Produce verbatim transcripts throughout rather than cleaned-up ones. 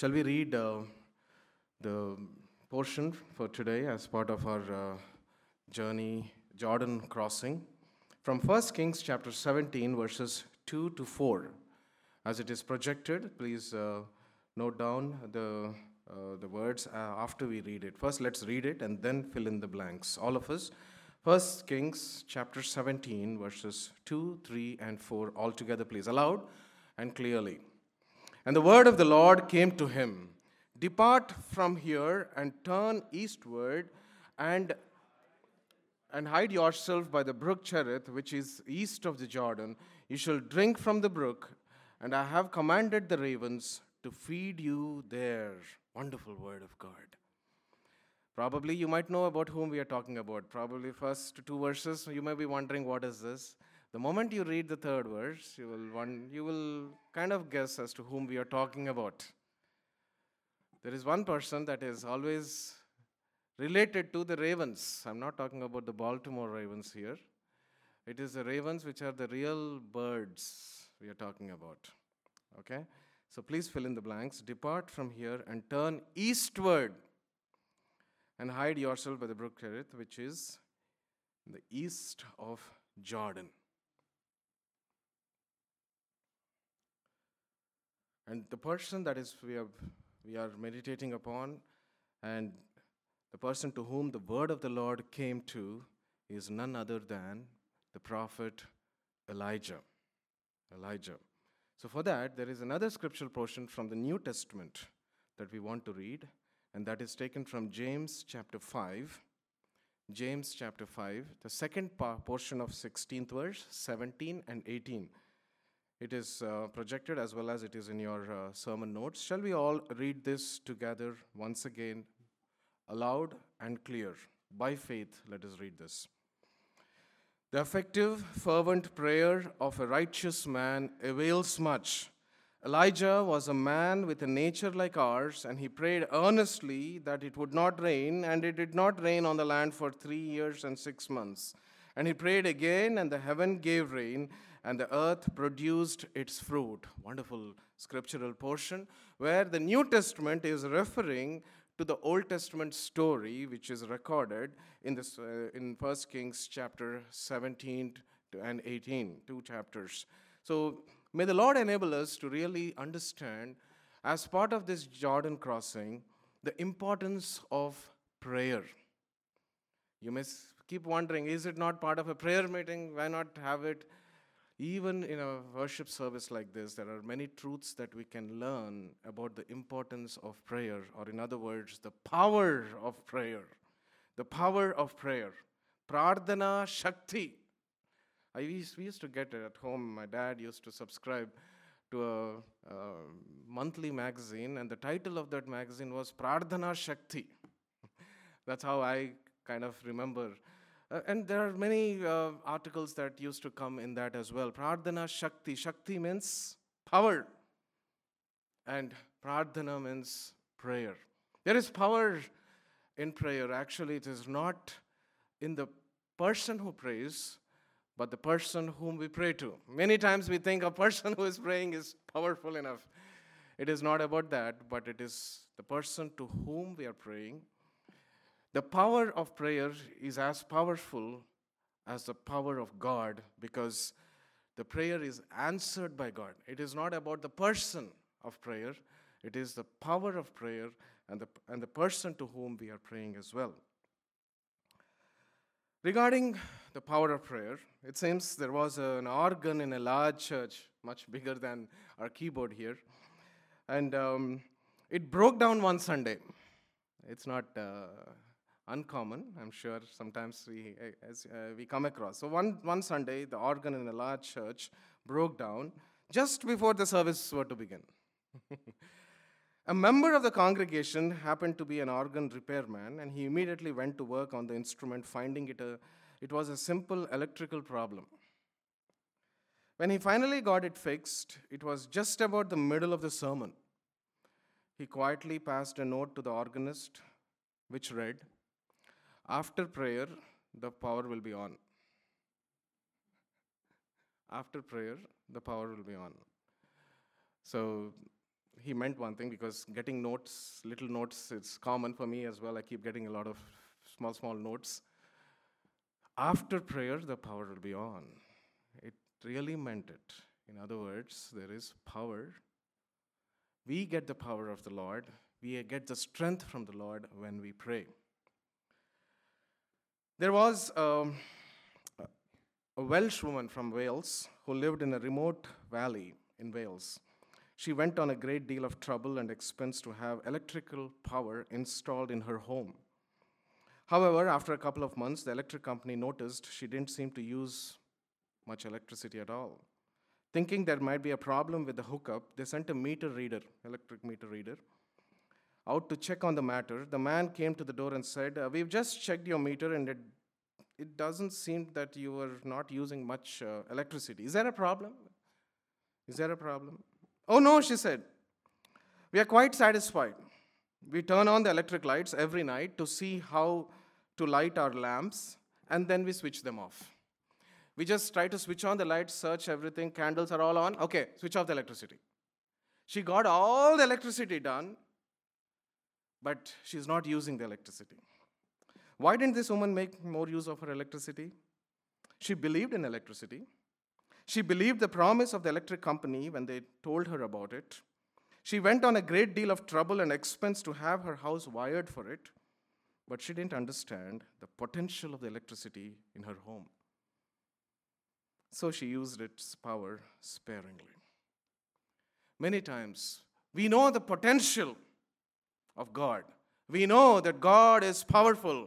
Shall we read uh, the portion for today as part of our uh, journey, Jordan crossing, from First Kings chapter seventeen, verses two to four. As it is projected, please uh, note down the, uh, the words uh, after we read it. First, let's read it and then fill in the blanks. All of us. First Kings chapter seventeen, verses two, three, and four, all together, please. Aloud and clearly. And the word of the Lord came to him, "Depart from here and turn eastward and, and hide yourself by the brook Cherith, which is east of the Jordan. You shall drink from the brook, and I have commanded the ravens to feed you there." Wonderful word of God. Probably you might know about whom we are talking about. Probably first two verses, you may be wondering, what is this? The moment you read the third verse, you will, one, you will kind of guess as to whom we are talking about. There is one person that is always related to the ravens. I'm not talking about the Baltimore Ravens here. It is the ravens which are the real birds we are talking about. Okay? So please fill in the blanks. Depart from here and turn eastward and hide yourself by the brook Cherith, which is in the east of Jordan. And the person that is we are, we are meditating upon, and the person to whom the word of the Lord came to, is none other than the prophet Elijah. Elijah. So for that, there is another scriptural portion from the New Testament that we want to read, and that is taken from James chapter five. James chapter five, the second portion of sixteenth verse, seventeen and eighteen. It is uh, projected as well as it is in your uh, sermon notes. Shall we all read this together once again, aloud and clear? By faith, let us read this. "The effective, fervent prayer of a righteous man avails much. Elijah was a man with a nature like ours, and he prayed earnestly that it would not rain, and it did not rain on the land for three years and six months. And he prayed again, and the heaven gave rain, and the earth produced its fruit." Wonderful scriptural portion where the New Testament is referring to the Old Testament story which is recorded in this uh, in First Kings chapter seventeen and eighteen, two chapters. So may the Lord enable us to really understand, as part of this Jordan crossing, the importance of prayer. You may keep wondering, is it not part of a prayer meeting? Why not have it? Even in a worship service like this, there are many truths that we can learn about the importance of prayer, or in other words, the power of prayer. The power of prayer. Prardhana Shakti. I used, we used to get it at home. My dad used to subscribe to a, a monthly magazine, and the title of that magazine was Prardhana Shakti. That's how I kind of remember. Uh, and there are many uh, articles that used to come in that as well. Prardhana Shakti. Shakti means power. And Prardhana means prayer. There is power in prayer. Actually, it is not in the person who prays, but the person whom we pray to. Many times we think a person who is praying is powerful enough. It is not about that, but it is the person to whom we are praying. The power of prayer is as powerful as the power of God, because the prayer is answered by God. It is not about the person of prayer. It is the power of prayer and the, and the person to whom we are praying as well. Regarding the power of prayer, it seems there was an organ in a large church, much bigger than our keyboard here, and um, it broke down one Sunday. It's not uh, uncommon, I'm sure sometimes we as, uh, we come across. So one, one Sunday, the organ in a large church broke down just before the service were to begin. A member of the congregation happened to be an organ repairman, and he immediately went to work on the instrument, finding it a, it was a simple electrical problem. When he finally got it fixed, it was just about the middle of the sermon. He quietly passed a note to the organist, which read, "After prayer, the power will be on." After prayer, the power will be on. So he meant one thing, because getting notes, little notes, it's common for me as well. I keep getting a lot of small, small notes. After prayer, the power will be on. It really meant it. In other words, there is power. We get the power of the Lord. We get the strength from the Lord when we pray. There was um, a Welsh woman from Wales who lived in a remote valley in Wales. She went on a great deal of trouble and expense to have electrical power installed in her home. However, after a couple of months, the electric company noticed she didn't seem to use much electricity at all. Thinking there might be a problem with the hookup, they sent a meter reader, electric meter reader, out to check on the matter. The man came to the door and said, uh, we've just checked your meter and it, it doesn't seem that you are not using much uh, electricity. Is there a problem? Is there a problem? Oh no, she said. We are quite satisfied. We turn on the electric lights every night to see how to light our lamps, and then we switch them off. We just try to switch on the lights, search everything, candles are all on. Okay, switch off the electricity. She got all the electricity done, but she's not using the electricity. Why didn't this woman make more use of her electricity? She believed in electricity. She believed the promise of the electric company when they told her about it. She went on a great deal of trouble and expense to have her house wired for it, but she didn't understand the potential of the electricity in her home. So she used its power sparingly. Many times, we know the potential of God. We know that God is powerful,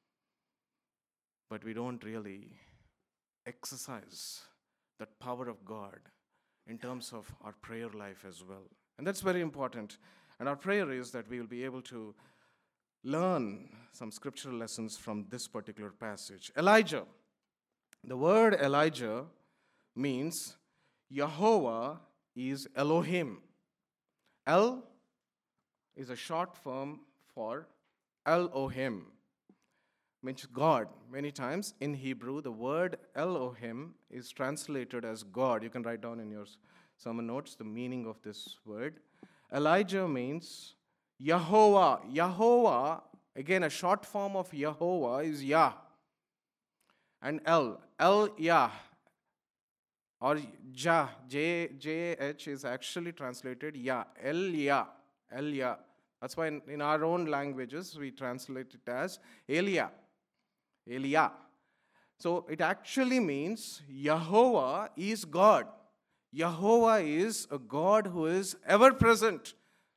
but we don't really exercise that power of God in terms of our prayer life as well. And that's very important. And our prayer is that we will be able to learn some scriptural lessons from this particular passage. Elijah. The word Elijah means Yehovah is Elohim. El is a short form for Elohim, means God. Many times in Hebrew, the word Elohim is translated as God. You can write down in your sermon notes the meaning of this word. Elijah means Yehovah. Yehovah, again, a short form of Yehovah is Yah. And El, El Yah, or Jah, J J H is actually translated Yah, El Yah, El Yah. That's why in, in our own languages we translate it as Elia, Elia. So it actually means Yehovah is God. Yehovah is a God who is ever present.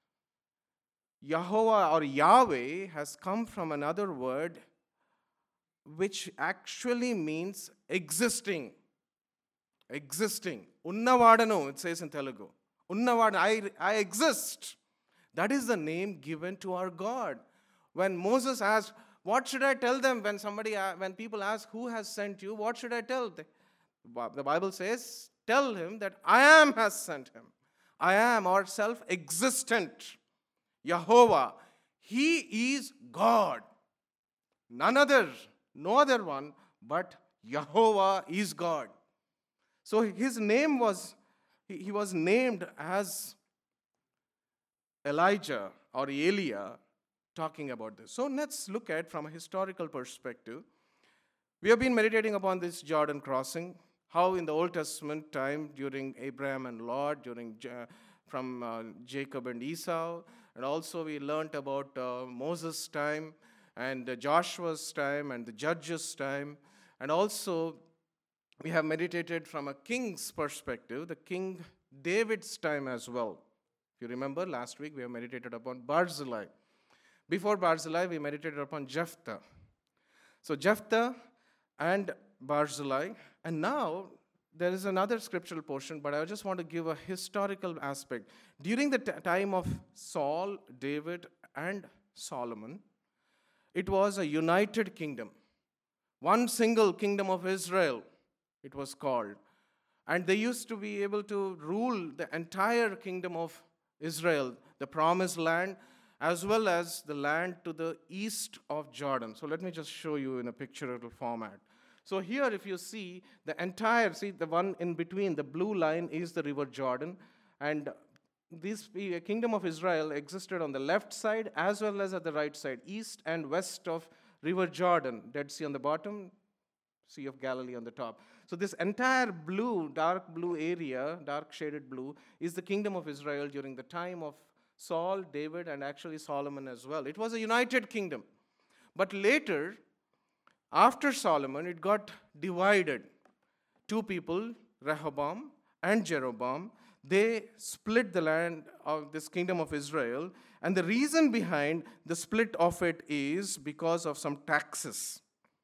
Yehovah or Yahweh has come from another word which actually means existing. Existing. Unnavadanu, it says in Telugu. Unnavadanu, I, I exist. That is the name given to our God. When Moses asked, what should I tell them when somebody, when people ask, who has sent you? What should I tell? The Bible says, tell him that I am has sent him. I am, or self-existent. Yehovah. He is God. None other, no other one, but Yehovah is God. So his name was, he, he was named as Elijah or Elia, talking about this. So let's look at from a historical perspective. We have been meditating upon this Jordan crossing, how in the Old Testament time during Abraham and Lot, during from uh, Jacob and Esau, and also we learned about uh, Moses' time and uh, Joshua's time and the judges' time, and also we have meditated from a king's perspective, the King David's time as well. If you remember, last week we have meditated upon Barzillai. Before Barzillai, we meditated upon Jephthah. So Jephthah and Barzillai, and now there is another scriptural portion, but I just want to give a historical aspect. During the t- time of Saul, David, and Solomon, it was a united kingdom. One single kingdom of Israel, it was called. And they used to be able to rule the entire kingdom of Israel, the promised land, as well as the land to the east of Jordan. So let me just show you in a pictorial format. So here if you see the entire, see the one in between, the blue line is the river Jordan, and this uh, kingdom of Israel existed on the left side as well as at the right side, east and west of River Jordan, Dead Sea on the bottom, Sea of Galilee on the top. So this entire blue, dark blue area, dark shaded blue, is the kingdom of Israel during the time of Saul, David, and actually Solomon as well. It was a united kingdom. But later, after Solomon, it got divided. Two people, Rehoboam and Jeroboam, they split the land of this kingdom of Israel. And the reason behind the split of it is because of some taxes.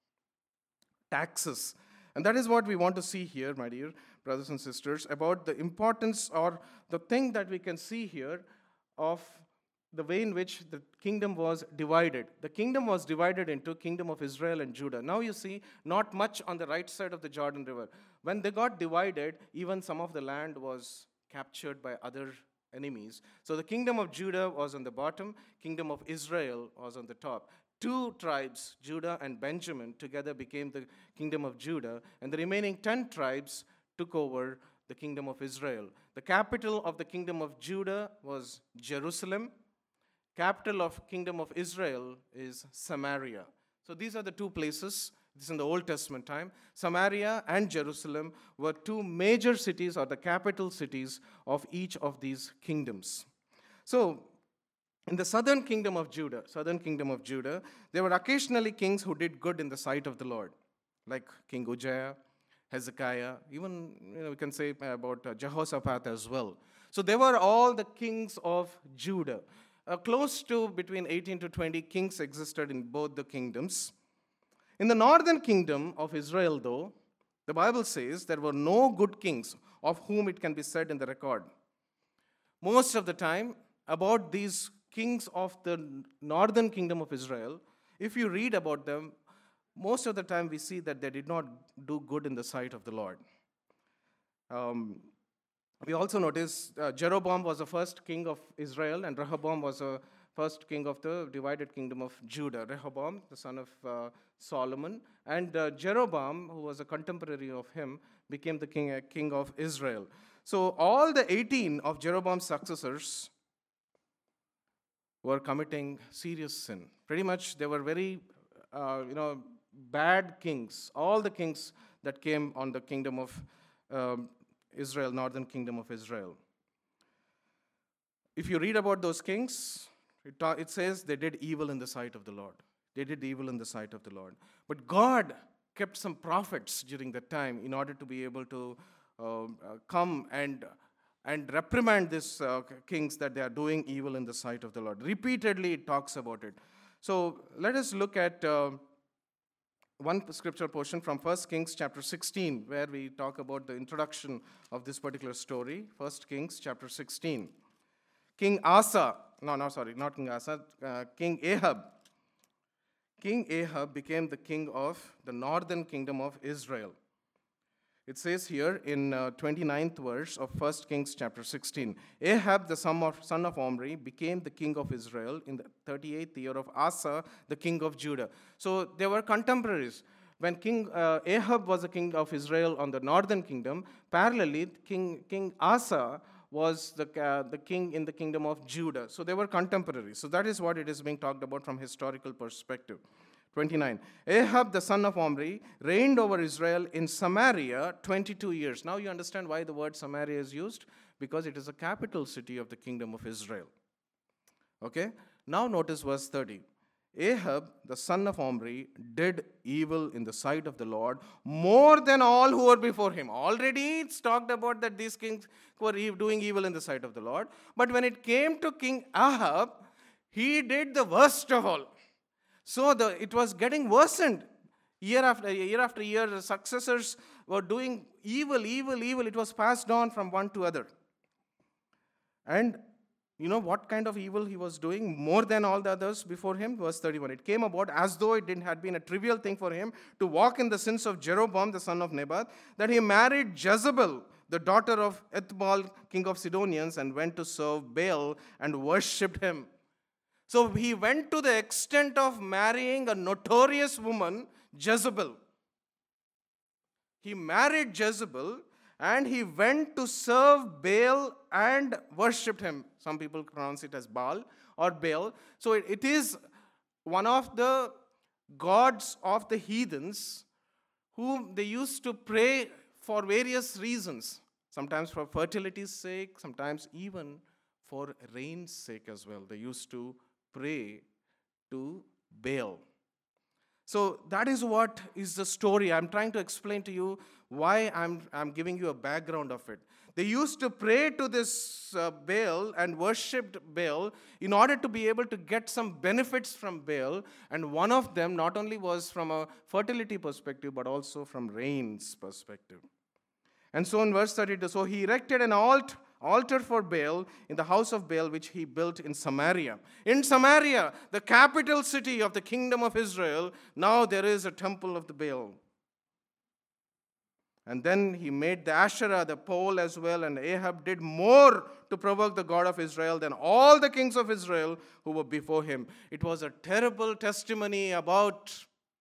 Taxes. And that is what we want to see here, my dear brothers and sisters, about the importance or the thing that we can see here of the way in which the kingdom was divided. The kingdom was divided into kingdom of Israel and Judah. Now you see, not much on the right side of the Jordan River. When they got divided, even some of the land was captured by other enemies. So the kingdom of Judah was on the bottom, kingdom of Israel was on the top. Two tribes, Judah and Benjamin, together became the kingdom of Judah, and the remaining ten tribes took over the kingdom of Israel. The capital of the kingdom of Judah was Jerusalem. Capital of kingdom of Israel is Samaria. So these are the two places. This is in the Old Testament time. Samaria and Jerusalem were two major cities or the capital cities of each of these kingdoms. So in the southern kingdom of Judah, southern kingdom of Judah, there were occasionally kings who did good in the sight of the Lord, like King Uzziah, Hezekiah, even you know, we can say about uh, Jehoshaphat as well. So they were all the kings of Judah. Uh, close to between eighteen to twenty kings existed in both the kingdoms. In the northern kingdom of Israel, though, the Bible says there were no good kings of whom it can be said in the record. Most of the time, about these kings of the northern kingdom of Israel, if you read about them, most of the time we see that they did not do good in the sight of the Lord. Um, we also notice uh, Jeroboam was the first king of Israel, and Rehoboam was the first king of the divided kingdom of Judah. Rehoboam, the son of uh, Solomon, and uh, Jeroboam, who was a contemporary of him, became the king, uh, king of Israel. So all the eighteen of Jeroboam's successors were committing serious sin. Pretty much they were very, uh, you know, bad kings. All the kings that came on the kingdom of um, Israel, northern kingdom of Israel. If you read about those kings, it, ta- it says they did evil in the sight of the Lord. They did evil in the sight of the Lord. But God kept some prophets during that time in order to be able to uh, uh, come and and reprimand these uh, kings that they are doing evil in the sight of the Lord. Repeatedly it talks about it. So let us look at uh, one scripture portion from First Kings chapter sixteen, where we talk about the introduction of this particular story. First Kings chapter sixteen. King Asa, no, no, sorry, not King Asa, uh, King Ahab. King Ahab became the king of the northern kingdom of Israel. It says here in uh, twenty-ninth verse of First Kings chapter sixteen, Ahab, the son of, son of Omri, became the king of Israel in the thirty-eighth year of Asa, the king of Judah. So they were contemporaries. When King uh, Ahab was the king of Israel on the northern kingdom, parallelly, King, king Asa was the, uh, the king in the kingdom of Judah. So they were contemporaries. So that is what it is being talked about from historical perspective. twenty-nine. Ahab, the son of Omri, reigned over Israel in Samaria twenty-two years. Now you understand why the word Samaria is used? Because it is a capital city of the kingdom of Israel. Okay? Now notice verse thirty. Ahab, the son of Omri, did evil in the sight of the Lord more than all who were before him. Already it's talked about that these kings were doing evil in the sight of the Lord. But when it came to King Ahab, he did the worst of all. So the, it was getting worsened. Year after year after year, the successors were doing evil, evil, evil. It was passed on from one to other. And you know what kind of evil he was doing more than all the others before him? Verse thirty-one. It came about as though it didn't had been a trivial thing for him to walk in the sins of Jeroboam, the son of Nebat, that he married Jezebel, the daughter of Ethbaal, king of Sidonians, and went to serve Baal and worshipped him. So he went to the extent of marrying a notorious woman, Jezebel. He married Jezebel, and he went to serve Baal and worshipped him. Some people pronounce it as Baal or Baal. So it, it is one of the gods of the heathens whom they used to pray for various reasons. Sometimes for fertility's sake, sometimes even for rain's sake as well. They used to pray to Baal. So that is what is the story. I'm trying to explain to you why I'm, I'm giving you a background of it. They used to pray to this uh, Baal and worshipped Baal in order to be able to get some benefits from Baal. And one of them not only was from a fertility perspective, but also from rain's perspective. And so in verse thirty-two, so he erected an alt, altar for Baal in the house of Baal, which he built in Samaria. In Samaria, the capital city of the kingdom of Israel, now there is a temple of the Baal. And then he made the Asherah, the pole as well, and Ahab did more to provoke the God of Israel than all the kings of Israel who were before him. It was a terrible testimony about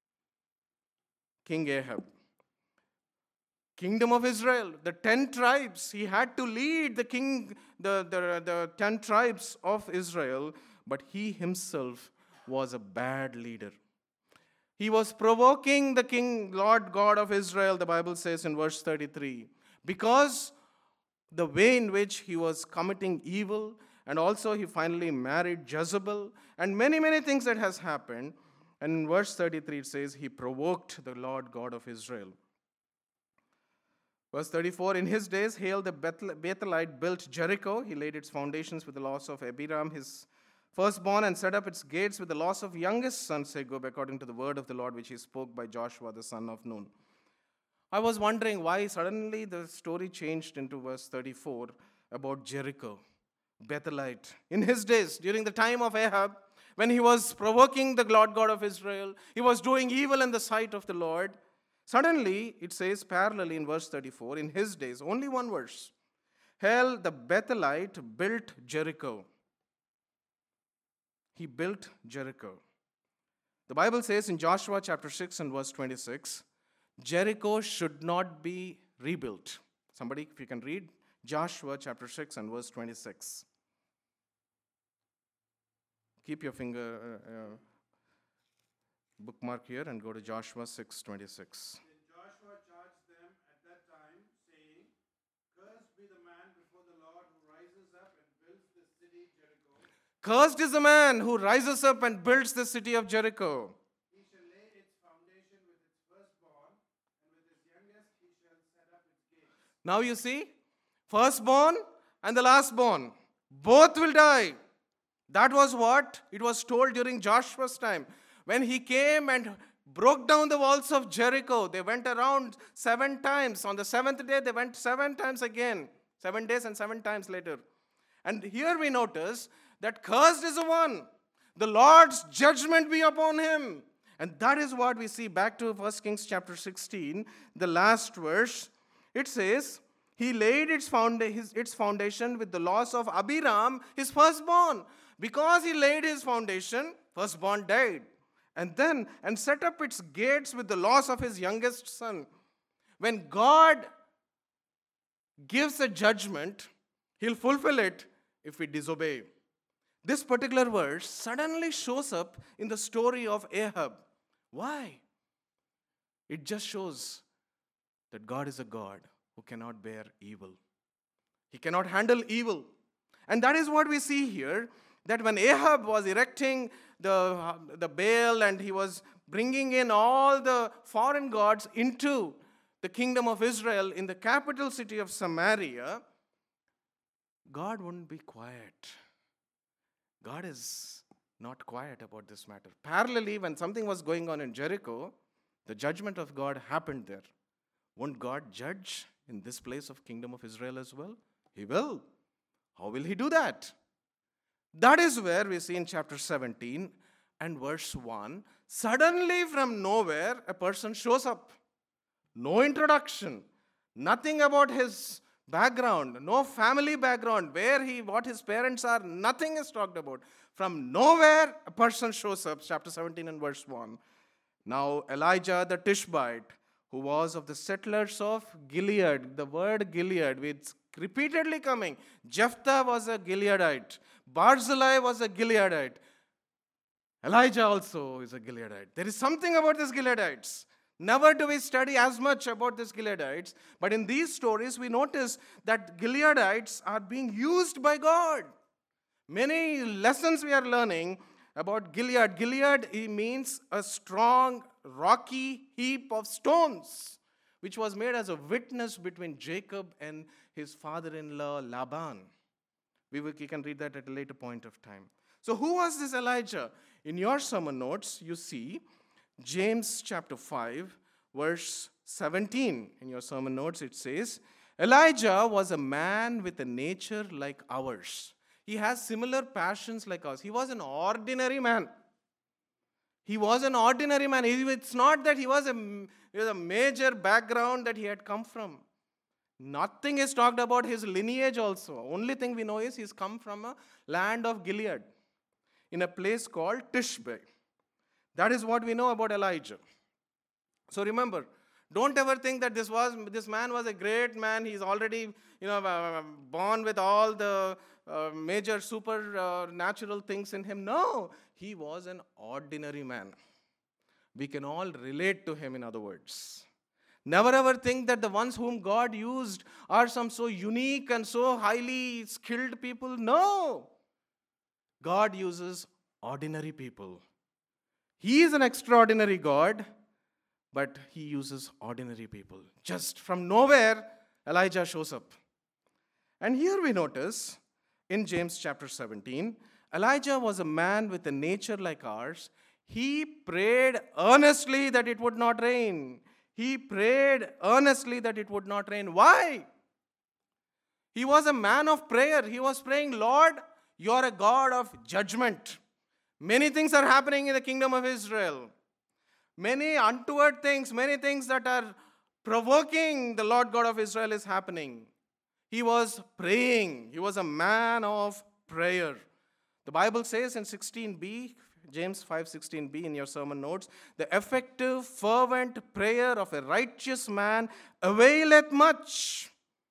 King Ahab. Kingdom of Israel, the ten tribes. He had to lead the king, the, the, the ten tribes of Israel, but he himself was a bad leader. He was provoking the king, Lord God of Israel, the Bible says in verse thirty-three, because the way in which he was committing evil, and also he finally married Jezebel, and many, many things that has happened. And in verse thirty-three it says, he provoked the Lord God of Israel. Verse thirty-four, in his days, Hael the Bethelite built Jericho. He laid its foundations with the loss of Abiram, his firstborn, and set up its gates with the loss of youngest son Segub, according to the word of the Lord, which he spoke by Joshua, the son of Nun. I was wondering why suddenly the story changed into verse thirty-four about Jericho, Bethelite. In his days, during the time of Ahab, when he was provoking the Lord God of Israel, he was doing evil in the sight of the Lord. Suddenly, it says parallelly in verse thirty-four, in his days, only one verse, Hael the Bethelite built Jericho. He built Jericho. The Bible says in Joshua chapter six and verse twenty-six, Jericho should not be rebuilt. Somebody, if you can read Joshua chapter six and verse twenty-six. Keep your finger uh, uh, bookmark here and go to Joshua six twenty-six. Then Joshua charged them at that time, saying, Cursed be the man before the Lord who rises up and builds the city Jericho. Cursed is the man who rises up and builds the city of Jericho. He shall lay its foundation with its firstborn, and with his youngest he shall set up its gates. Now you see, firstborn and the lastborn, both will die. That was what it was told during Joshua's time. When he came and broke down the walls of Jericho, they went around seven times. On the seventh day, they went seven times again. Seven days and seven times later. And here we notice that cursed is the one. The Lord's judgment be upon him. And that is what we see back to First Kings chapter sixteen, the last verse. It says, he laid its, founda- his, its foundation with the loss of Abiram, his firstborn. Because he laid his foundation, firstborn died. And then, and set up its gates with the loss of his youngest son. When God gives a judgment, he'll fulfill it if we disobey. This particular verse suddenly shows up in the story of Ahab. Why? It just shows that God is a God who cannot bear evil. He cannot handle evil. And that is what we see here, that when Ahab was erecting the, the Baal and he was bringing in all the foreign gods into the kingdom of Israel in the capital city of Samaria, God wouldn't be quiet. God is not quiet about this matter. Parallelly, when something was going on in Jericho, the judgment of God happened there. Won't God judge in this place of kingdom of Israel as well? He will. How will he do that? That is where we see in chapter seventeen and verse one, suddenly from nowhere a person shows up. No introduction, nothing about his background, no family background, where he, what his parents are, nothing is talked about. From nowhere a person shows up, chapter seventeen and verse one. Now Elijah the Tishbite, who was of the settlers of Gilead. The word Gilead, it's repeatedly coming. Jephthah was a Gileadite. Barzillai was a Gileadite. Elijah also is a Gileadite. There is something about these Gileadites. Never do we study as much about these Gileadites, but in these stories we notice that Gileadites are being used by God. Many lessons we are learning about Gilead. Gilead it means a strong, rocky heap of stones, which was made as a witness between Jacob and his father-in-law Laban. We, will, we can read that at a later point of time. So who was this Elijah? In your sermon notes, you see James chapter five, verse seventeen. In your sermon notes, it says, Elijah was a man with a nature like ours. He has similar passions like us. He was an ordinary man. He was an ordinary man. It's not that he was a, he was a major background that he had come from. Nothing is talked about his lineage also. Only thing we know is he's come from a land of Gilead, in a place called Tishbe. That is what we know about Elijah. So remember, don't ever think that this was this man was a great man. He's already, you know, uh, born with all the uh, major supernatural things in him. No, he was an ordinary man. We can all relate to him, in other words. Never ever think that the ones whom God used are some so unique and so highly skilled people. No. God uses ordinary people. He is an extraordinary God, but he uses ordinary people. Just from nowhere, Elijah shows up. And here we notice, in James chapter seventeen, Elijah was a man with a nature like ours. He prayed earnestly that it would not rain. He prayed earnestly that it would not rain. Why? He was a man of prayer. He was praying, Lord, you are a God of judgment. Many things are happening in the kingdom of Israel. Many untoward things, many things that are provoking the Lord God of Israel is happening. He was praying. He was a man of prayer. The Bible says in sixteen b, James five sixteen b in your sermon notes, the effective, fervent prayer of a righteous man availeth much.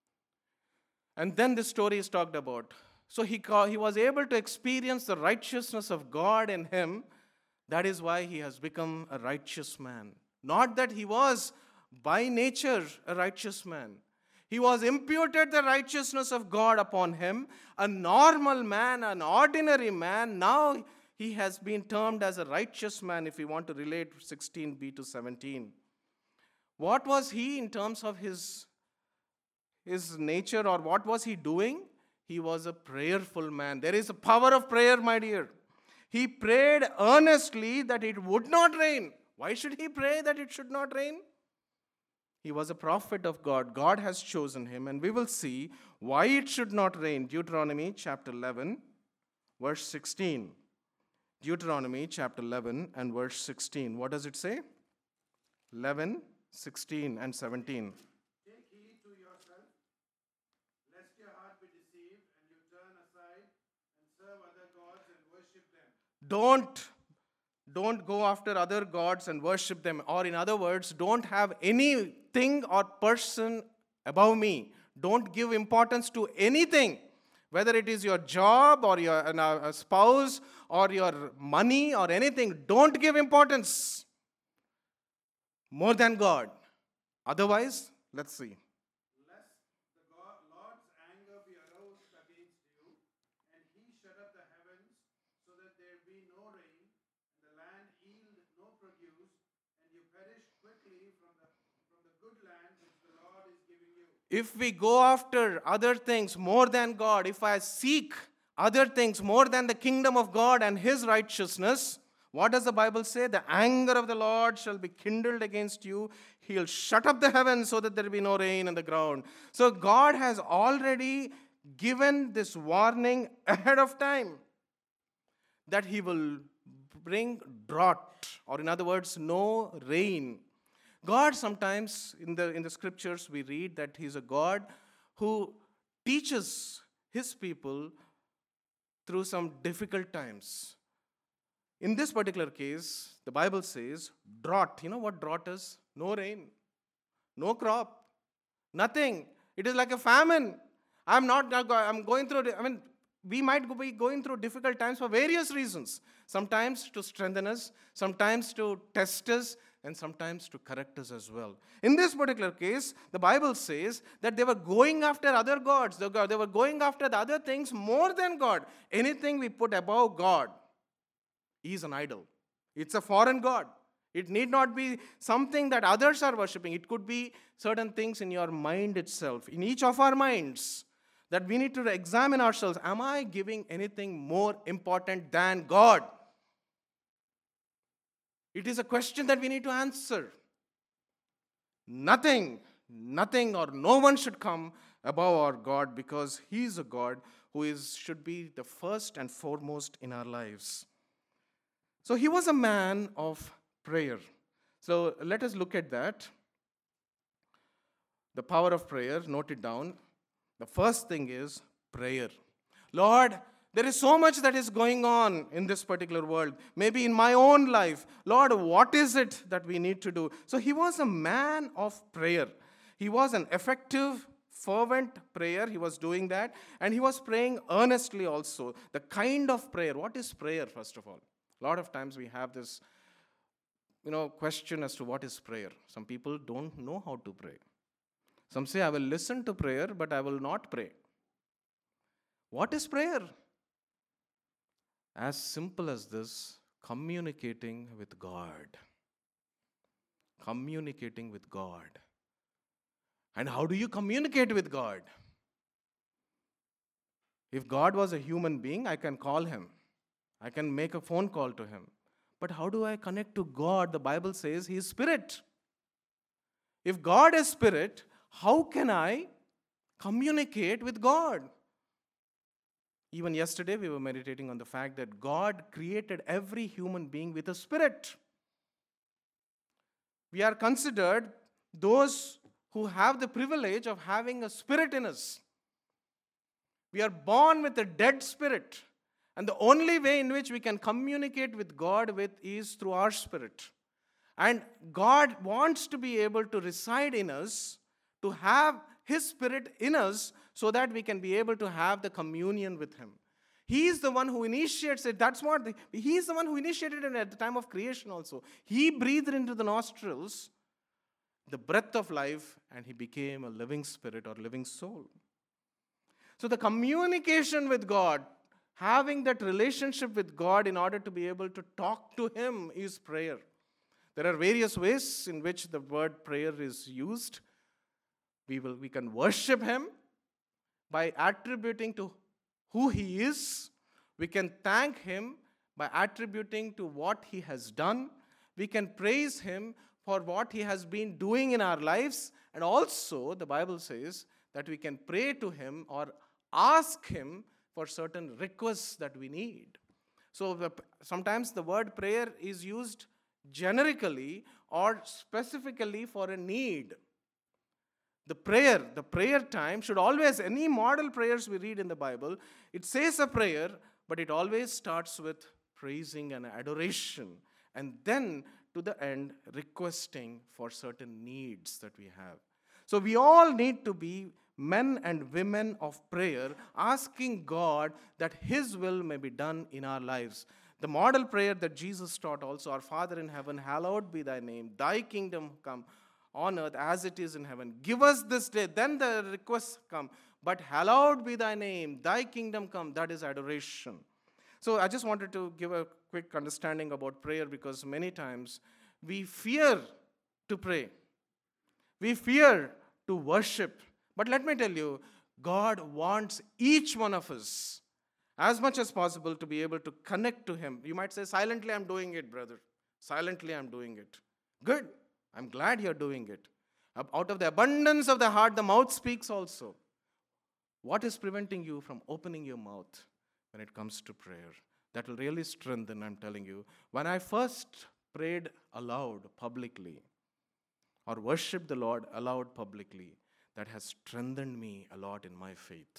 And then this story is talked about. So he, he was able to experience the righteousness of God in him. That is why he has become a righteous man. Not that he was by nature a righteous man. He was imputed the righteousness of God upon him. A normal man, an ordinary man. Now he has been termed as a righteous man, if we want to relate sixteen b to seventeen. What was he in terms of his, his nature, or what was he doing? He was a prayerful man. There is a power of prayer, my dear. He prayed earnestly that it would not rain. Why should he pray that it should not rain? He was a prophet of God. God has chosen him, and we will see why it should not rain. Deuteronomy chapter eleven, verse sixteen. Deuteronomy chapter eleven and verse sixteen. What does it say? eleven, sixteen, and seventeen. Take heed to yourself, lest your heart be deceived, and you turn aside and serve other gods and worship them. Don't, don't go after other gods and worship them. Or in other words, don't have anything or person above me. Don't give importance to anything. Whether it is your job or your uh, spouse or your money or anything, don't give importance more than God. Otherwise, let's see. Lest the God, Lord's anger be aroused against you, and he shut up the heavens so that there be no rain, and the land yield no produce, and you perish quickly from the, from the good land which the Lord is giving you. If we go after other things more than God, if I seek other things more than the kingdom of God and his righteousness, what does the Bible say? The anger of the Lord shall be kindled against you. He'll shut up the heavens so that there be no rain on the ground. So God has already given this warning ahead of time that he will bring drought, or in other words, no rain. God sometimes, in the, in the scriptures, we read that he's a God who teaches his people through some difficult times. In this particular case, the Bible says drought. You know what drought is? No rain. no crop, nothing. It is like a famine. I'm not, I'm going through, I mean, we might be going through difficult times for various reasons. Sometimes to strengthen us, sometimes to test us, and sometimes to correct us as well. In this particular case, the Bible says that they were going after other gods. They were going after the other things more than God. Anything we put above God is an idol. It's a foreign god. It need not be something that others are worshipping. It could be certain things in your mind itself, in each of our minds, that we need to examine ourselves. Am I giving anything more important than God? It is a question that we need to answer. Nothing, nothing or no one should come above our God, because He is a God who is should be the first and foremost in our lives. So he was a man of prayer. So let us look at that. The power of prayer, note it down. The first thing is prayer. Lord, there is so much that is going on in this particular world. Maybe in my own life. Lord, what is it that we need to do? So he was a man of prayer. He was an effective, fervent prayer. He was doing that. And he was praying earnestly also. The kind of prayer. What is prayer, first of all? A lot of times we have this, you know, question as to what is prayer. Some people don't know how to pray. Some say, I will listen to prayer, but I will not pray. What is prayer? As simple as this, communicating with God. Communicating with God. And how do you communicate with God? If God was a human being, I can call Him. I can make a phone call to Him. But how do I connect to God? The Bible says He is Spirit. If God is Spirit, how can I communicate with God? Even yesterday, we were meditating on the fact that God created every human being with a spirit. We are considered those who have the privilege of having a spirit in us. We are born with a dead spirit. And the only way in which we can communicate with God with is through our spirit. And God wants to be able to reside in us, to have His Spirit in us, so that we can be able to have the communion with Him. He is the one who initiates it. That's what the, He is the one who initiated it at the time of creation also. He breathed into the nostrils the breath of life, and He became a living spirit or living soul. So the communication with God, having that relationship with God in order to be able to talk to Him, is prayer. There are various ways in which the word prayer is used. We will, we can worship Him by attributing to who He is. We can thank Him by attributing to what He has done. We can praise Him for what He has been doing in our lives. And also, the Bible says that we can pray to Him or ask Him for certain requests that we need. So the, sometimes the word prayer is used generically or specifically for a need. The prayer, the prayer time should always, any model prayers we read in the Bible, it says a prayer, but it always starts with praising and adoration. And then to the end, requesting for certain needs that we have. So we all need to be men and women of prayer, asking God that His will may be done in our lives. The model prayer that Jesus taught also, our Father in heaven, hallowed be thy name, thy kingdom come on earth as it is in heaven. Give us this day. Then the requests come. But hallowed be thy name, thy kingdom come. That is adoration. So I just wanted to give a quick understanding about prayer, because many times we fear to pray. We fear to worship. But let me tell you, God wants each one of us, as much as possible, to be able to connect to Him. You might say, silently I'm doing it, brother. Silently I'm doing it. Good. I'm glad you're doing it. Out of the abundance of the heart, the mouth speaks also. What is preventing you from opening your mouth when it comes to prayer? That will really strengthen, I'm telling you. When I first prayed aloud publicly, or worshiped the Lord aloud publicly, that has strengthened me a lot in my faith.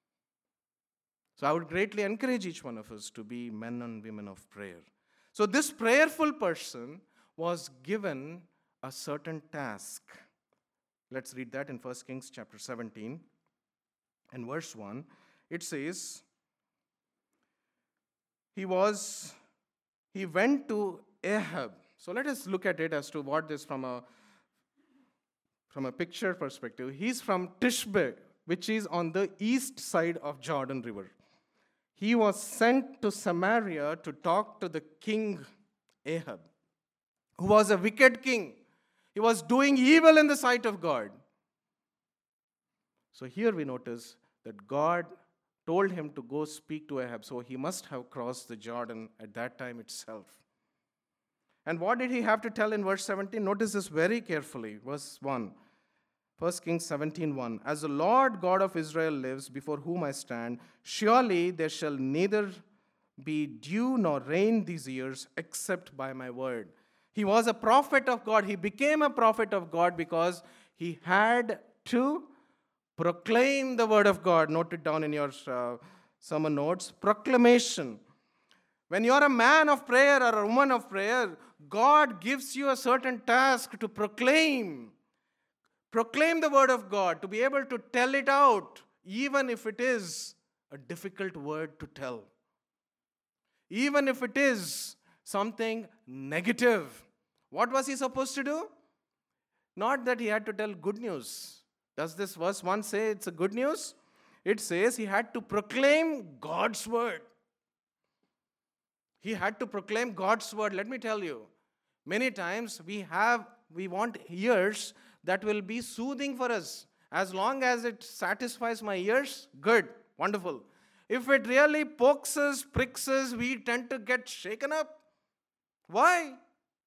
So I would greatly encourage each one of us to be men and women of prayer. So this prayerful person was given a certain task. Let's read that in First Kings chapter seventeen and verse one. It says, he was, he went to Ahab. So let us look at it as to what this from a from a picture perspective. He's from Tishbe, which is on the east side of Jordan River. He was sent to Samaria to talk to the king Ahab, who was a wicked king. He was doing evil in the sight of God. So here we notice that God told him to go speak to Ahab. So he must have crossed the Jordan at that time itself. And what did he have to tell in verse seventeen? Notice this very carefully. Verse one. First Kings seventeen one. As the Lord God of Israel lives, before whom I stand, surely there shall neither be dew nor rain these years, except by my word. He was a prophet of God. He became a prophet of God because he had to proclaim the word of God. Note it down in your uh, sermon notes. Proclamation. When you are a man of prayer or a woman of prayer, God gives you a certain task to proclaim. Proclaim the word of God, to be able to tell it out, even if it is a difficult word to tell. Even if it is something negative. What was he supposed to do? Not that he had to tell good news. Does this verse one say it's a good news? It says he had to proclaim God's word. He had to proclaim God's word. Let me tell you, many times we have, we want ears that will be soothing for us. As long as it satisfies my ears, good, wonderful. If it really pokes us, pricks us, we tend to get shaken up. Why?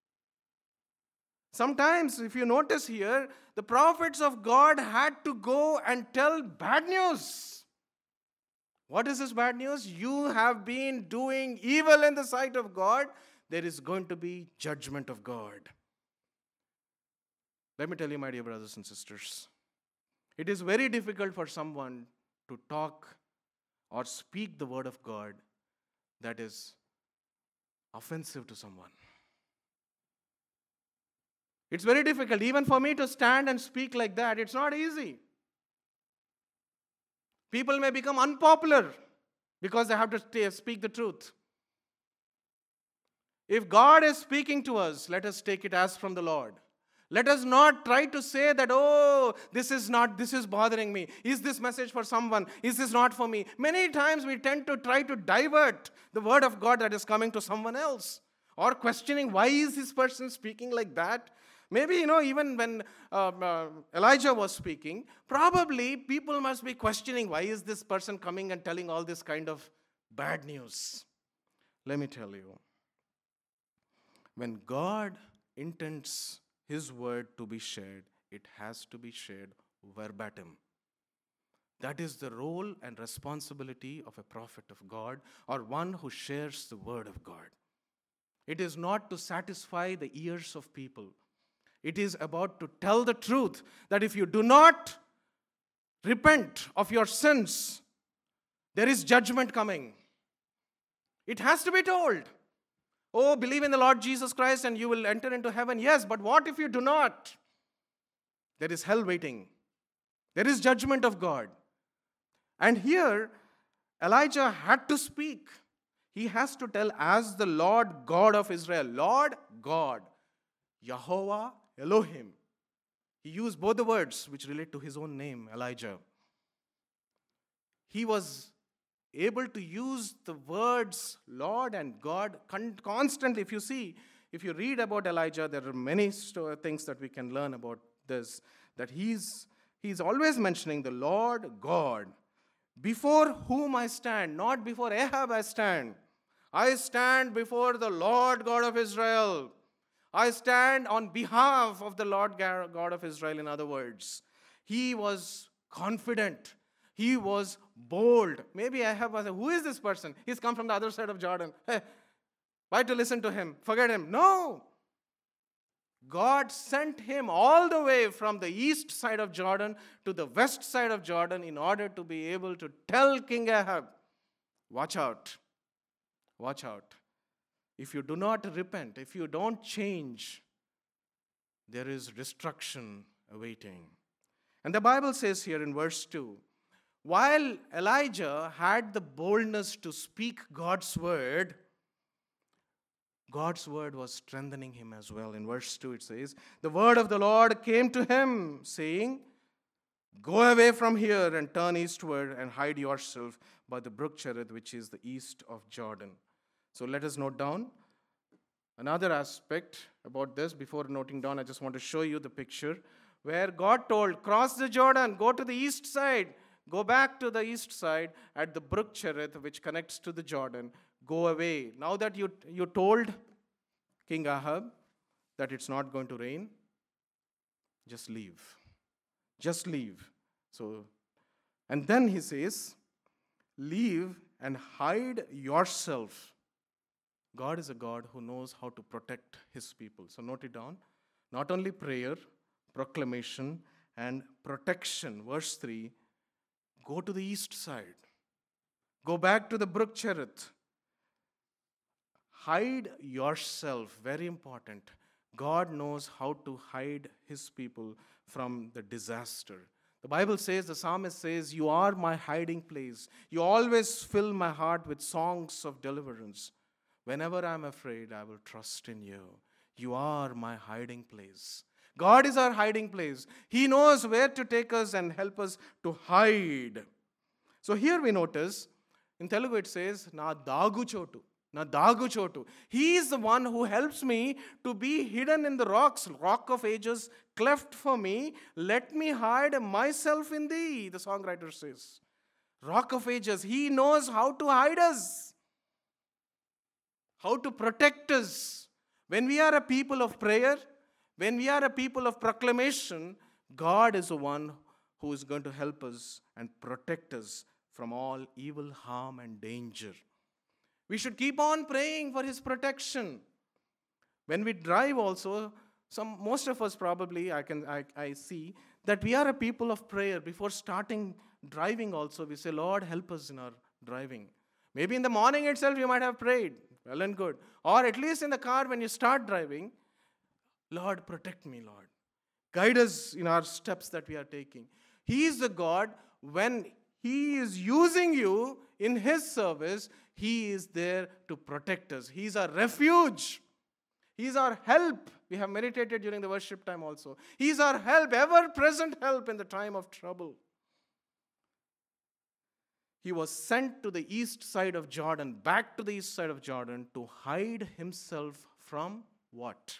Sometimes, if you notice here, the prophets of God had to go and tell bad news. What is this bad news? You have been doing evil in the sight of God. There is going to be judgment of God. Let me tell you, my dear brothers and sisters, it is very difficult for someone to talk or speak the word of God that is offensive to someone. It's very difficult, even for me to stand and speak like that. It's not easy. People may become unpopular because they have to stay, speak the truth. If God is speaking to us, let us take it as from the Lord. Let us not try to say that, oh, this is not, this is bothering me. Is this message for someone? Is this not for me? Many times we tend to try to divert the word of God that is coming to someone else. Or questioning, why is this person speaking like that? Maybe, you know, even when uh, uh, Elijah was speaking, probably people must be questioning, why is this person coming and telling all this kind of bad news? Let me tell you, when God intends His word to be shared, it has to be shared verbatim. That is the role and responsibility of a prophet of God or one who shares the word of God. It is not to satisfy the ears of people. It is about to tell the truth that if you do not repent of your sins, there is judgment coming. It has to be told. Oh, believe in the Lord Jesus Christ and you will enter into heaven. Yes, but what if you do not? There is hell waiting. There is judgment of God. And here, Elijah had to speak. He has to tell as the Lord God of Israel. Lord God. Yahovah Elohim. He used both the words which relate to his own name, Elijah. He was able to use the words Lord and God con- constantly. If you see, if you read about Elijah, there are many sto- things that we can learn about this. That he's, he's always mentioning the Lord God. Before whom I stand, not before Ahab I stand. I stand before the Lord God of Israel. I stand on behalf of the Lord God of Israel, in other words. He was confident. He was bold. Maybe I have, who is this person? He's come from the other side of Jordan. Hey, why to listen to him? Forget him. No. God sent him all the way from the east side of Jordan to the west side of Jordan in order to be able to tell King Ahab, watch out. Watch out. If you do not repent, if you don't change, there is destruction awaiting. And the Bible says here in verse two, while Elijah had the boldness to speak God's word, God's word was strengthening him as well. In verse two it says, the word of the Lord came to him, saying, go away from here and turn eastward and hide yourself by the brook Cherith, which is the east of Jordan. So let us note down another aspect about this. Before noting down, I just want to show you the picture where God told, cross the Jordan, go to the east side, go back to the east side at the brook Cherith, which connects to the Jordan. Go away. Now that you, you told King Ahab that it's not going to rain, just leave. Just leave. So, and then he says, leave and hide yourself. God is a God who knows how to protect his people. So note it down. Not only prayer, proclamation, and protection. Verse three, go to the east side. Go back to the brook Cherith. Hide yourself. Very important. God knows how to hide his people from the disaster. The Bible says, the psalmist says, you are my hiding place. You always fill my heart with songs of deliverance. Whenever I'm afraid, I will trust in you. You are my hiding place. God is our hiding place. He knows where to take us and help us to hide. So here we notice, in Telugu it says, na dagu chotu. Na dagu chotu. He is the one who helps me to be hidden in the rocks, rock of ages, cleft for me. Let me hide myself in thee, the songwriter says. Rock of ages. He knows how to hide us, how to protect us. When we are a people of prayer, when we are a people of proclamation, God is the one who is going to help us and protect us from all evil, harm, and danger. We should keep on praying for his protection. When we drive also, some most of us probably, I can I, I see, that we are a people of prayer. Before starting driving also, we say, Lord, help us in our driving. Maybe in the morning itself you might have prayed. Well and good. Or at least in the car when you start driving, Lord, protect me, Lord. Guide us in our steps that we are taking. He is the God, when he is using you in his service, he is there to protect us. He is our refuge. He is our help. We have meditated during the worship time also. He is our help, ever-present help in the time of trouble. He was sent to the east side of Jordan, back to the east side of Jordan, to hide himself from what?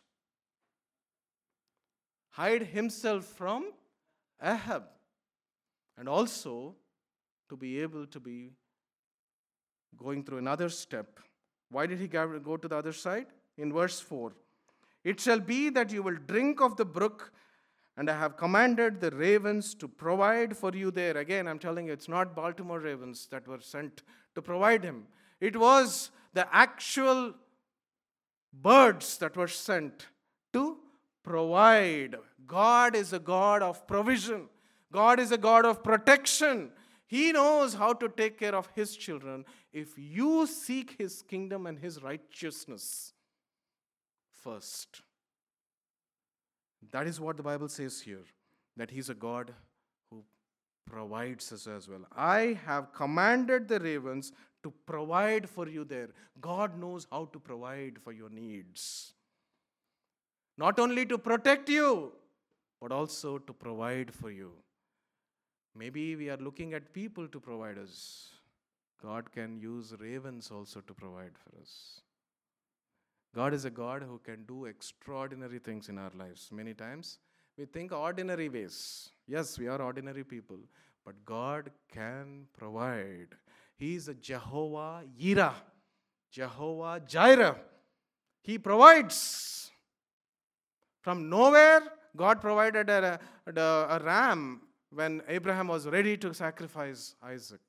Hide himself from Ahab. And also to be able to be going through another step. Why did he go to the other side? In verse four, it shall be that you will drink of the brook, and I have commanded the ravens to provide for you there. Again, I'm telling you, it's not Baltimore ravens that were sent to provide him. It was the actual birds that were sent to provide. God is a God of provision. God is a God of protection. He knows how to take care of his children if you seek his kingdom and his righteousness first. That is what the Bible says here, that he's a God who provides us as well. I have commanded the ravens to provide for you there. God knows how to provide for your needs. Not only to protect you, but also to provide for you. Maybe we are looking at people to provide us. God can use ravens also to provide for us. God is a God who can do extraordinary things in our lives. Many times we think ordinary ways. Yes, we are ordinary people, but God can provide. He is a Jehovah Yireh, Jehovah Jireh. He provides. From nowhere, God provided a, a, a ram when Abraham was ready to sacrifice Isaac.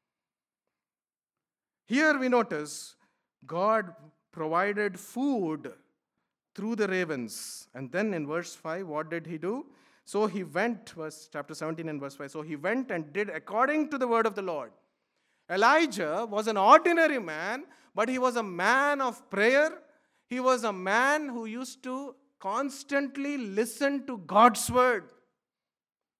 Here we notice God provided food through the ravens. And then in verse five, what did he do? So he went, verse chapter seventeen and verse five, so he went and did according to the word of the Lord. Elijah was an ordinary man, but he was a man of prayer. He was a man who used to constantly listen to God's word.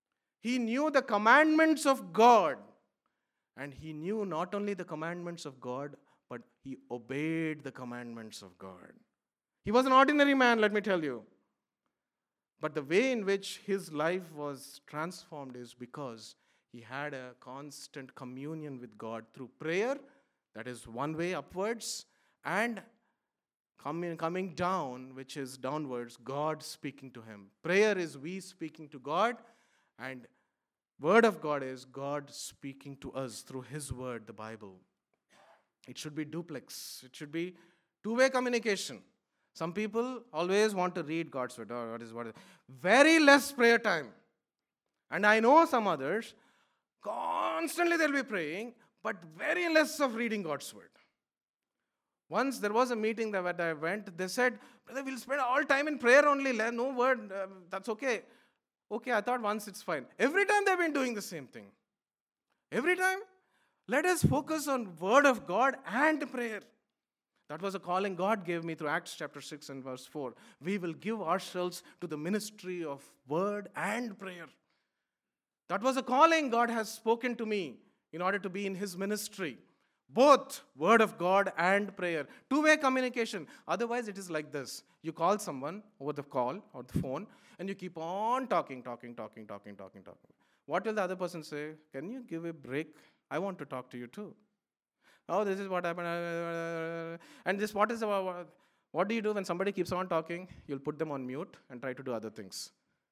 He knew the commandments of God. And he knew not only the commandments of God, but he obeyed the commandments of God. He was an ordinary man, let me tell you. But the way in which his life was transformed is because he had a constant communion with God through prayer, that is one way upwards, and coming, coming down, which is downwards, God speaking to him. Prayer is we speaking to God, and Word of God is God speaking to us through His Word, the Bible. It should be duplex. It should be two-way communication. Some people always want to read God's Word. Oh, what is what is very less prayer time. And I know some others, constantly they'll be praying, but very less of reading God's Word. Once there was a meeting that I went, they said, brother, we'll spend all time in prayer only. No word, uh, that's okay. Okay, I thought once it's fine. Every time they've been doing the same thing. Every time. Let us focus on Word of God and prayer. That was a calling God gave me through Acts chapter six and verse four. We will give ourselves to the ministry of Word and prayer. That was a calling God has spoken to me in order to be in His ministry. Both Word of God and prayer. Two-way communication. Otherwise, it is like this. You call someone over the call or the phone, and you keep on talking, talking, talking, talking, talking, talking. What will the other person say? Can you give a break? I want to talk to you too. Oh, this is what happened. And this, what is the, what do you do when somebody keeps on talking? You'll put them on mute and try to do other things.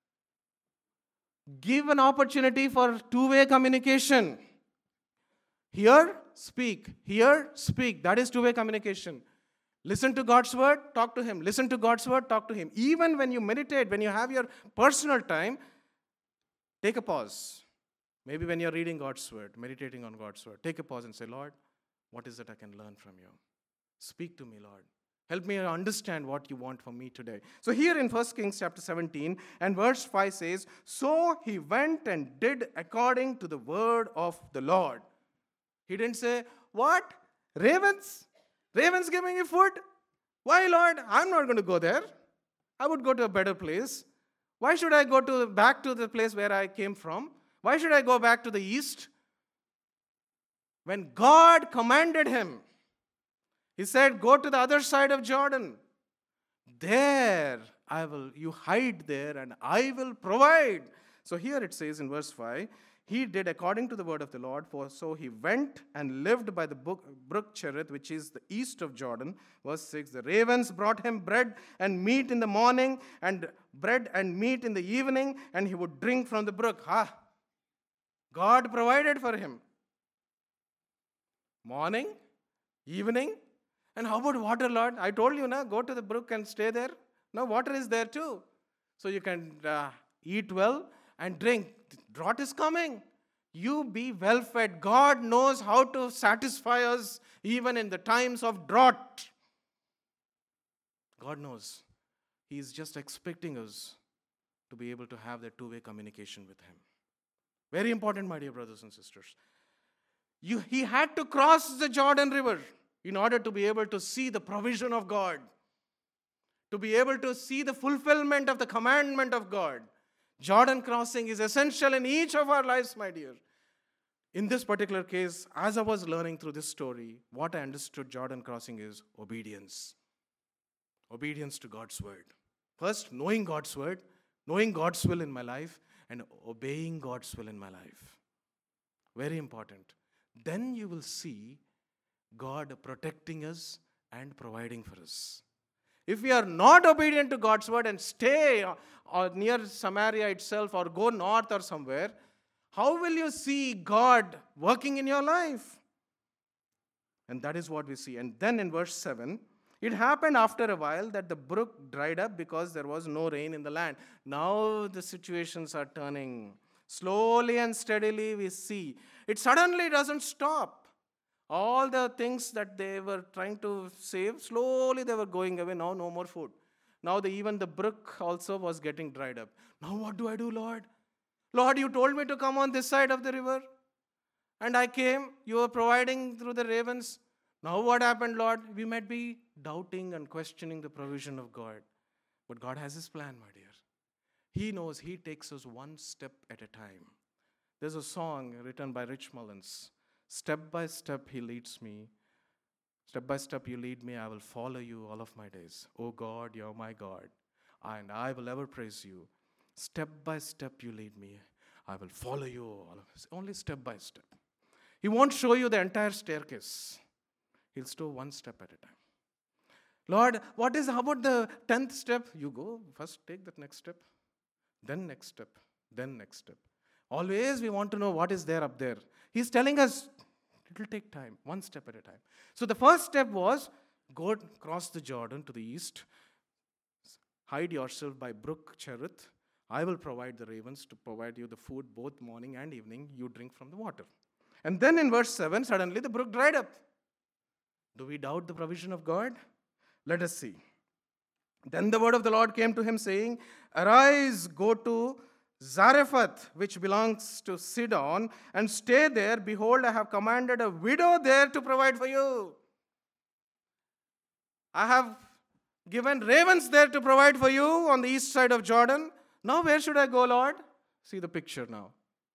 Give an opportunity for two-way communication. Here, speak. Here, speak. That is two-way communication. Listen to God's Word, talk to Him. Listen to God's Word, talk to Him. Even when you meditate, when you have your personal time, take a pause. Maybe when you're reading God's Word, meditating on God's Word, take a pause and say, Lord, what is it I can learn from you? Speak to me, Lord. Help me understand what you want from me today. So here in First Kings chapter seventeen and verse five says, so he went and did according to the word of the Lord. He didn't say, what? Ravens? Ravens giving you food? Why, Lord? I'm not going to go there. I would go to a better place. Why should I go to back to the place where I came from? Why should I go back to the east? When God commanded him, He said, go to the other side of Jordan. There I will, you hide there and I will provide. So here it says in verse five, he did according to the word of the Lord, for so he went and lived by the brook Cherith, which is the east of Jordan. Verse six, the ravens brought him bread and meat in the morning, and bread and meat in the evening, and he would drink from the brook. Ah, God provided for him. Morning, evening, and how about water, Lord? I told you, na, go to the brook and stay there. Now water is there too. So you can uh, eat well and drink. Drought is coming. You be well fed. God knows how to satisfy us even in the times of drought. God knows. He is just expecting us to be able to have that two-way communication with Him. Very important, my dear brothers and sisters. You, he had to cross the Jordan River in order to be able to see the provision of God, to be able to see the fulfillment of the commandment of God. Jordan crossing is essential in each of our lives, my dear. In this particular case, as I was learning through this story, what I understood Jordan crossing is obedience. Obedience to God's word. First, knowing God's word, knowing God's will in my life, and obeying God's will in my life. Very important. Then you will see God protecting us and providing for us. If we are not obedient to God's word and stay or near Samaria itself or go north or somewhere, how will you see God working in your life? And that is what we see. And then in verse seven, it happened after a while that the brook dried up because there was no rain in the land. Now the situations are turning. Slowly and steadily we see. It suddenly doesn't stop. All the things that they were trying to save, slowly they were going away. Now no more food. Now the, even the brook also was getting dried up. Now what do I do, Lord? Lord, you told me to come on this side of the river. And I came. You were providing through the ravens. Now what happened, Lord? We might be doubting and questioning the provision of God. But God has His plan, my dear. He knows He takes us one step at a time. There's a song written by Rich Mullins. Step by step he leads me. Step by step you lead me. I will follow you all of my days. Oh God, you're my God. And I will ever praise you. Step by step you lead me. I will follow you all of this. Only step by step. He won't show you the entire staircase. He'll show one step at a time. Lord, what is, how about the tenth step? You go, first take that next step. Then next step. Then next step. Always we want to know what is there up there. He's telling us it will take time, one step at a time. So the first step was, go cross the Jordan to the east. Hide yourself by brook Cherith. I will provide the ravens to provide you the food both morning and evening. You drink from the water. And then in verse seven, suddenly the brook dried up. Do we doubt the provision of God? Let us see. Then the word of the Lord came to him saying, arise, go to Zarephath, which belongs to Sidon, and stay there. Behold, I have commanded a widow there to provide for you. I have given ravens there to provide for you on the east side of Jordan. Now where should I go, Lord? See the picture now.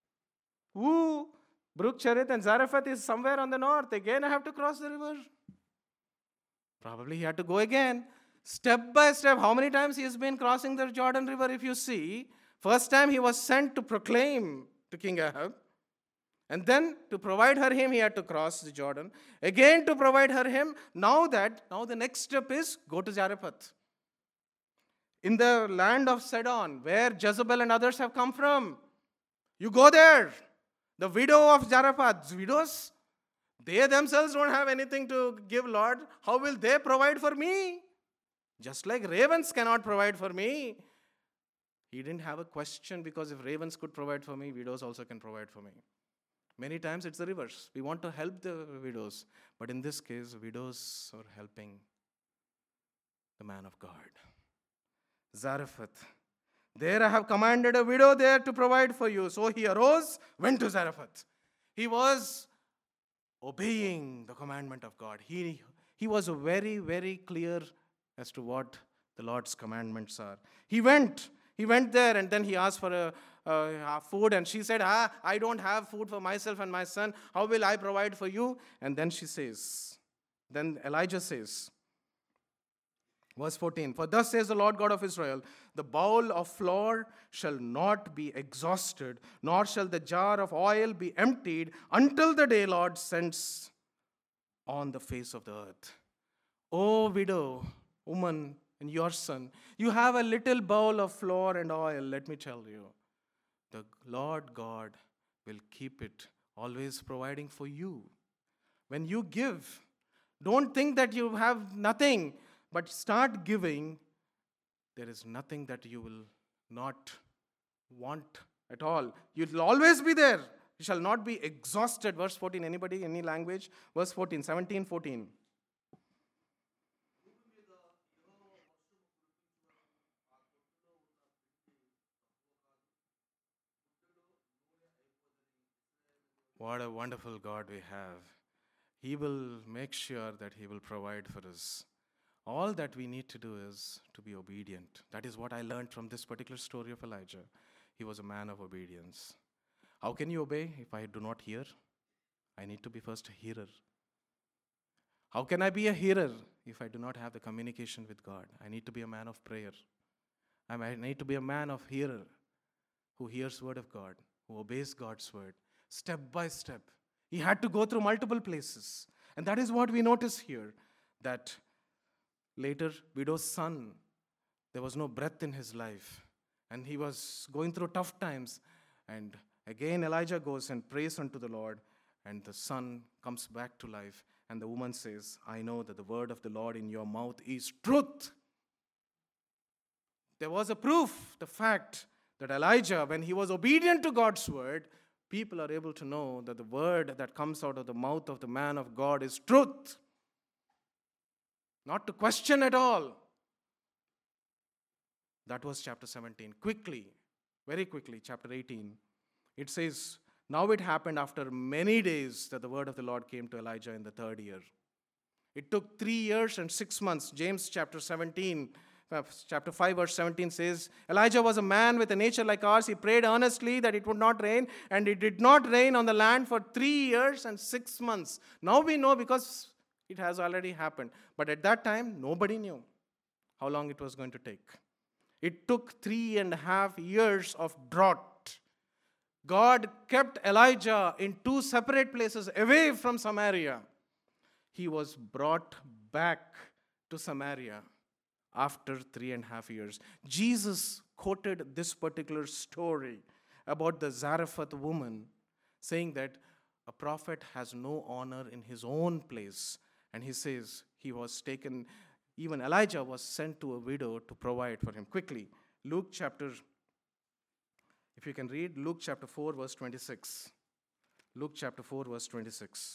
Ooh, Brook Cherith and Zarephath is somewhere on the north. Again, I have to cross the river. Probably he had to go again. Step by step, how many times he has been crossing the Jordan River, if you see. First time he was sent to proclaim to King Ahab. And then to provide her him, he had to cross the Jordan. Again to provide her him. Now that, now the next step is go to Zarephath. In the land of Sidon, where Jezebel and others have come from. You go there. The widow of Zarephath, widows, they themselves don't have anything to give, Lord. How will they provide for me? Just like ravens cannot provide for me. He didn't have a question, because if ravens could provide for me, widows also can provide for me. Many times it's the reverse. We want to help the widows. But in this case, widows are helping the man of God. Zarephath. There I have commanded a widow there to provide for you. So he arose, went to Zarephath. He was obeying the commandment of God. He, he was very, very clear as to what the Lord's commandments are. He went. He went there and then he asked for a, a food, and she said, ah, I don't have food for myself and my son. How will I provide for you? And then she says, then Elijah says, verse fourteen, for thus says the Lord God of Israel, the bowl of flour shall not be exhausted, nor shall the jar of oil be emptied until the day Lord sends on the face of the earth. O widow, woman, and your son, you have a little bowl of flour and oil. Let me tell you, the Lord God will keep it, always providing for you. When you give, don't think that you have nothing, but start giving. There is nothing that you will not want at all. You'll always be there. You shall not be exhausted. Verse fourteen, anybody, any language? Verse fourteen, seventeen, fourteen. What a wonderful God we have. He will make sure that He will provide for us. All that we need to do is to be obedient. That is what I learned from this particular story of Elijah. He was a man of obedience. How can you obey if I do not hear? I need to be first a hearer. How can I be a hearer if I do not have the communication with God? I need to be a man of prayer. I need to be a man of hearer who hears the word of God, who obeys God's word. Step by step. He had to go through multiple places. And that is what we notice here. That later, widow's son, there was no breath in his life. And he was going through tough times. And again, Elijah goes and prays unto the Lord. And the son comes back to life. And the woman says, I know that the word of the Lord in your mouth is truth. There was a proof, the fact that Elijah, when he was obedient to God's word, people are able to know that the word that comes out of the mouth of the man of God is truth. Not to question at all. That was chapter seventeen. Quickly, very quickly, chapter eighteen. It says, now it happened after many days that the word of the Lord came to Elijah in the third year. It took three years and six months. James chapter seventeen chapter five, verse seventeen says, Elijah was a man with a nature like ours. He prayed earnestly that it would not rain, and it did not rain on the land for three years and six months. Now we know because it has already happened. But at that time, nobody knew how long it was going to take. It took three and a half years of drought. God kept Elijah in two separate places away from Samaria. He was brought back to Samaria after three and a half years. Jesus quoted this particular story about the Zarephath woman, saying that a prophet has no honor in his own place. And he says he was taken, even Elijah was sent to a widow to provide for him. Quickly, Luke chapter, if you can read, Luke chapter four, verse twenty-six. Luke chapter four, verse twenty-six.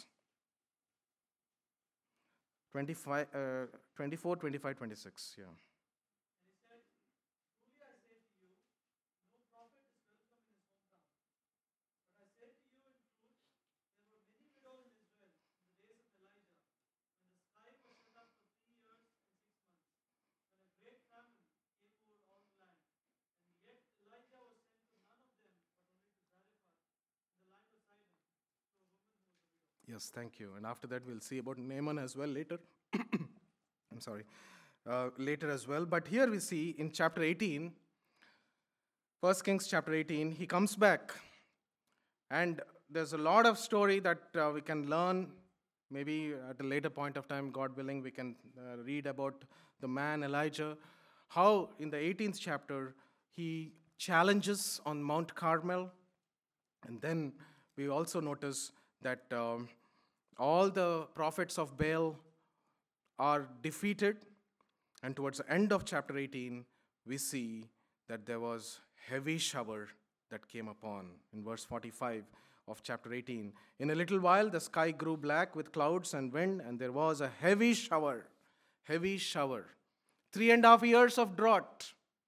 twenty-five, uh, twenty-four, twenty-five, twenty-six, yeah. And he said, Truly I say to you, no prophet is welcome in his hometown. But I say to you in truth, there were many widows in Israel in the days of Elijah, when the sky was shut up for three years and six months, when a great famine came over all the land. And yet Elijah was sent to none of them, but only to Zarephath, in the land of Sidon, to a woman who was a widow. Yes, thank you. And after that, we'll see about Naaman as well later. I'm sorry. Uh, later as well. But here we see in chapter eighteen, First Kings chapter eighteen, he comes back. And there's a lot of story that uh, we can learn. Maybe at a later point of time, God willing, we can uh, read about the man Elijah. How in the eighteenth chapter, he challenges on Mount Carmel. And then we also notice that um, all the prophets of Baal are defeated. And towards the end of chapter eighteen, we see that there was heavy shower that came upon. In verse forty-five of chapter eighteen, in a little while the sky grew black with clouds and wind, and there was a heavy shower. Heavy shower. Three and a half years of drought.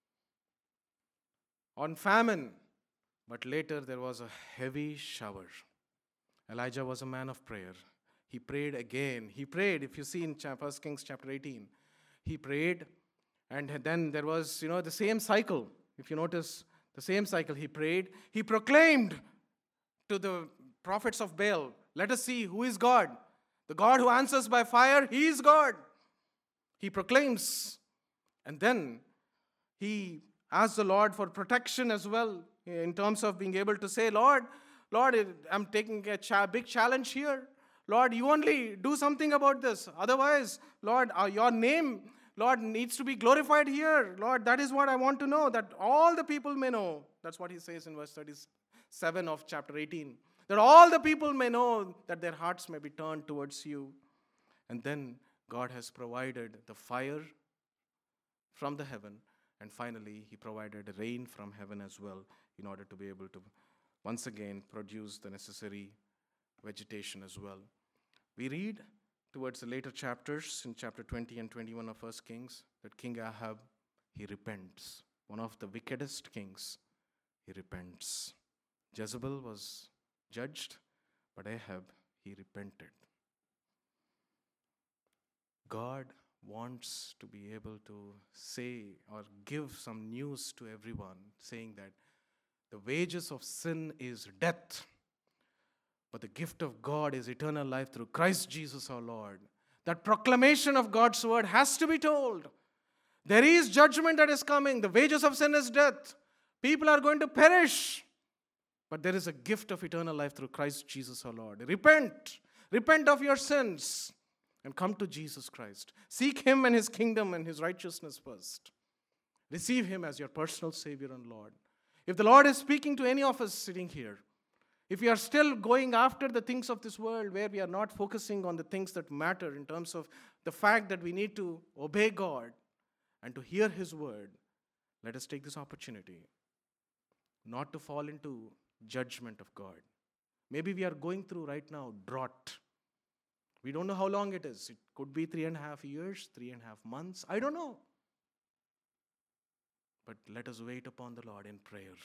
On famine. But later there was a heavy shower. Elijah was a man of prayer. He prayed again. He prayed, if you see in First Kings chapter eighteen, he prayed, and then there was, you know, the same cycle. If you notice, the same cycle, he prayed. He proclaimed to the prophets of Baal, let us see who is God. The God who answers by fire, he is God. He proclaims. And then he asked the Lord for protection as well, in terms of being able to say, Lord, Lord, I'm taking a cha- big challenge here. Lord, you only do something about this. Otherwise, Lord, uh, your name, Lord, needs to be glorified here. Lord, that is what I want to know, that all the people may know. That's what he says in verse thirty-seven of chapter eighteen. That all the people may know, that their hearts may be turned towards you. And then God has provided the fire from the heaven. And finally, he provided rain from heaven as well, in order to be able to once again produce the necessary vegetation as well. We read towards the later chapters, in chapter twenty and twenty-one of First Kings, that King Ahab, he repents. One of the wickedest kings, he repents. Jezebel was judged, but Ahab, he repented. God wants to be able to say or give some news to everyone, saying that the wages of sin is death, but the gift of God is eternal life through Christ Jesus our Lord. That proclamation of God's word has to be told. There is judgment that is coming. The wages of sin is death. People are going to perish. But there is a gift of eternal life through Christ Jesus our Lord. Repent. Repent of your sins and come to Jesus Christ. Seek him and his kingdom and his righteousness first. Receive him as your personal Savior and Lord. If the Lord is speaking to any of us sitting here, if we are still going after the things of this world, where we are not focusing on the things that matter in terms of the fact that we need to obey God and to hear his word, let us take this opportunity not to fall into judgment of God. Maybe we are going through right now drought. We don't know how long it is. It could be three and a half years, three and a half months. I don't know. But let us wait upon the Lord in prayer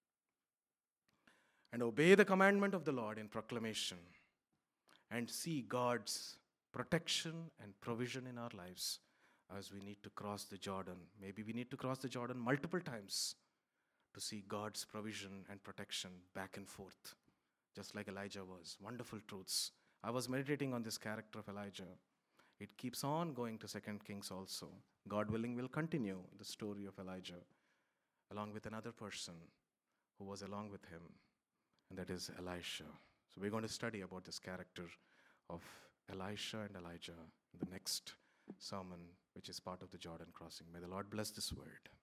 and obey the commandment of the Lord in proclamation and see God's protection and provision in our lives as we need to cross the Jordan. Maybe we need to cross the Jordan multiple times to see God's provision and protection back and forth, just like Elijah was. Wonderful truths. I was meditating on this character of Elijah. It keeps on going to Second Kings also. God willing, will continue the story of Elijah along with another person who was along with him, and that is Elisha. So we're going to study about this character of Elisha and Elijah in the next sermon, which is part of the Jordan crossing. May the Lord bless this word.